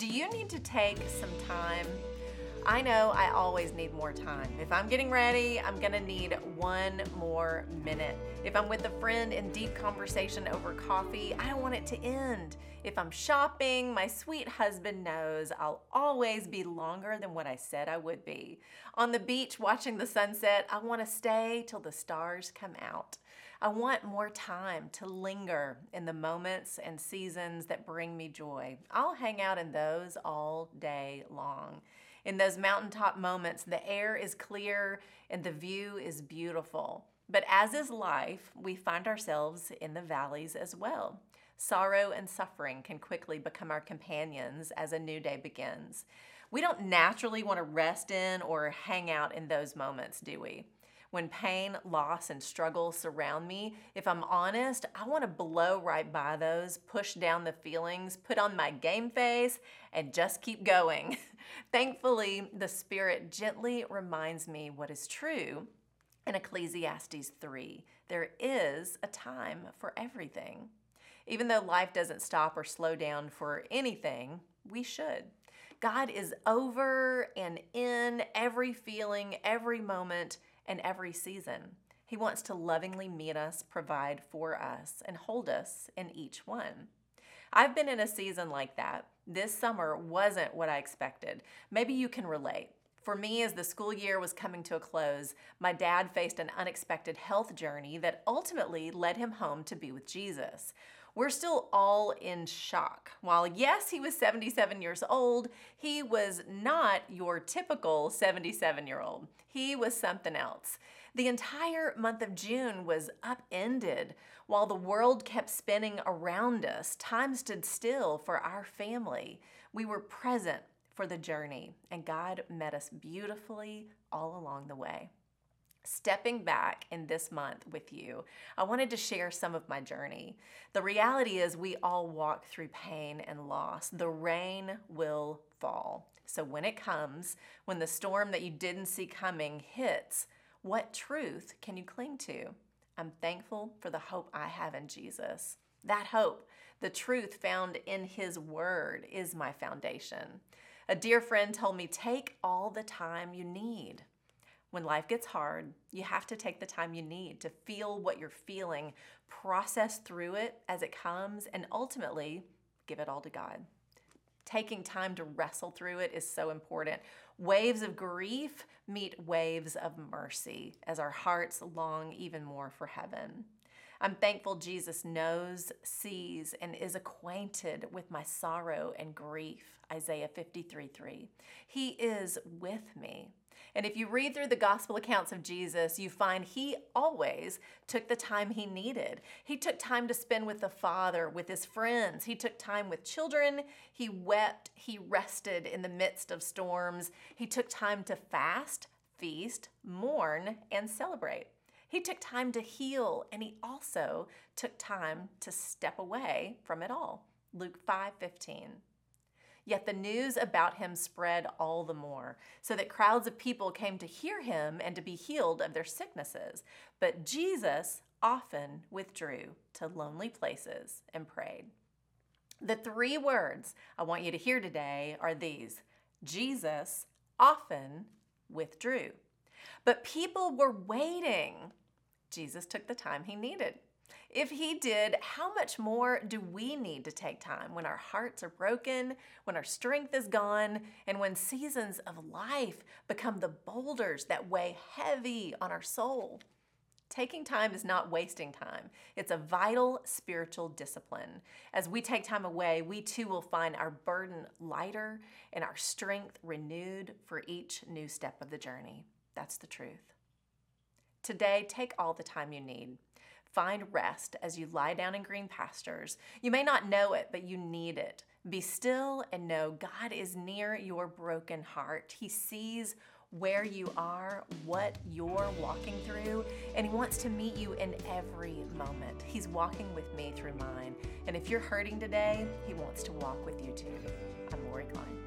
Do you need to take some time? I know I always need more time. If I'm getting ready, I'm gonna need 1 more minute. If I'm with a friend in deep conversation over coffee, I don't want it to end. If I'm shopping, my sweet husband knows I'll always be longer than what I said I would be. On the beach watching the sunset, I want to stay till the stars come out. I want more time to linger in the moments and seasons that bring me joy. I'll hang out in those all day long. In those mountaintop moments, the air is clear and the view is beautiful. But as is life, we find ourselves in the valleys as well. Sorrow and suffering can quickly become our companions as a new day begins. We don't naturally want to rest in or hang out in those moments, do we? When pain, loss, and struggle surround me, if I'm honest, I want to blow right by those, push down the feelings, put on my game face, and just keep going. Thankfully, the Spirit gently reminds me what is true in Ecclesiastes 3. There is a time for everything. Even though life doesn't stop or slow down for anything, we should. God is over and in every feeling, every moment, and every season. He wants to lovingly meet us, provide for us, and hold us in each one. I've been in a season like that. This summer wasn't what I expected. Maybe you can relate. For me, as the school year was coming to a close, my dad faced an unexpected health journey that ultimately led him home to be with Jesus. We're still all in shock. While yes, he was 77 years old, he was not your typical 77-year-old. He was something else. The entire month of June was upended. While the world kept spinning around us, time stood still for our family. We were present for the journey, and God met us beautifully all along the way. Stepping back in this month with you, I wanted to share some of my journey. The reality is we all walk through pain and loss. The rain will fall. So when it comes, when the storm that you didn't see coming hits, what truth can you cling to? I'm thankful for the hope I have in Jesus. That hope, the truth found in His Word, is my foundation. A dear friend told me, take all the time you need. When life gets hard, you have to take the time you need to feel what you're feeling, process through it as it comes, and ultimately give it all to God. Taking time to wrestle through it is so important. Waves of grief meet waves of mercy as our hearts long even more for heaven. I'm thankful Jesus knows, sees, and is acquainted with my sorrow and grief, Isaiah 53:3. He is with me. And if you read through the gospel accounts of Jesus, you find He always took the time He needed. He took time to spend with the Father, with His friends. He took time with children. He wept. He rested in the midst of storms. He took time to fast, feast, mourn, and celebrate. He took time to heal, and He also took time to step away from it all. Luke 5:15. Yet the news about Him spread all the more, so that crowds of people came to hear Him and to be healed of their sicknesses. But Jesus often withdrew to lonely places and prayed. The 3 words I want you to hear today are these: Jesus often withdrew. But people were waiting. Jesus took the time He needed. If He did, how much more do we need to take time when our hearts are broken, when our strength is gone, and when seasons of life become the boulders that weigh heavy on our soul? Taking time is not wasting time. It's a vital spiritual discipline. As we take time away, we too will find our burden lighter and our strength renewed for each new step of the journey. That's the truth. Today, take all the time you need. Find rest as you lie down in green pastures. You may not know it, but you need it. Be still and know God is near your broken heart. He sees where you are, what you're walking through, and He wants to meet you in every moment. He's walking with me through mine. And if you're hurting today, He wants to walk with you too. I'm Lori Klein.